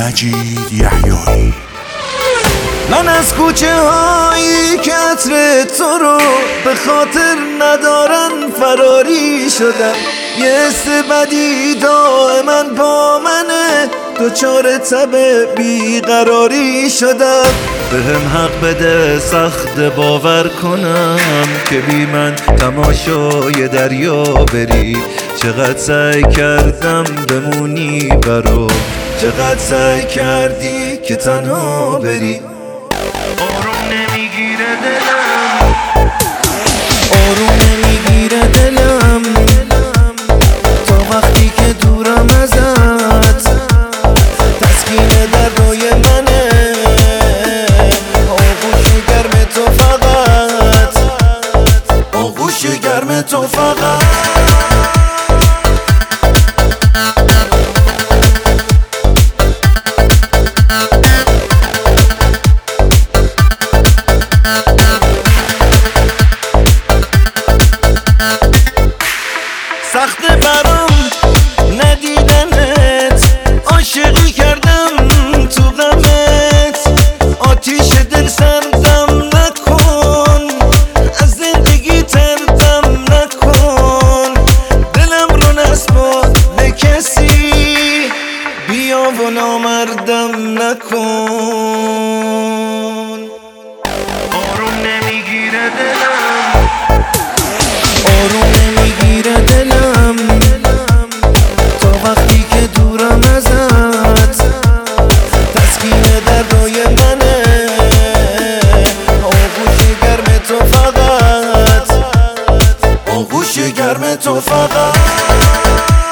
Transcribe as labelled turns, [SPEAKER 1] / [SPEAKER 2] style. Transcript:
[SPEAKER 1] مجید یحیایی.
[SPEAKER 2] من از کوچه هایی که عطر تو رو به خاطر ندارن فراری شدم. یه حس بدی دائما با منه، دوچار تب بیقراری شدم. بهم حق بده سخت باور کنم که بی من تماشای دریا بری. چقدر سعی کردم بمونی برام، چقدر سعی کردی که تنها بری. آروم نمیگیره دلم، آروم نمیگیره دلم تا وقتی که دورم ازت. تسکین دردای منه، آغوش گرم تو فقط، آغوش گرم تو فقط. سخت برام ندیدنت، عاشقی کردم تو غمت. آتیش دل سردم نکن، از زندگی تردم نکن. دلم رو نسپار به کسی، بیا و نامردم نکن. آروم نمیگیره دلم، آروم نمیگیره دلم تا وقتی که دورم ازت. تسکین دردای منه، آغوش گرم تو فقط، آغوش گرم تو فقط.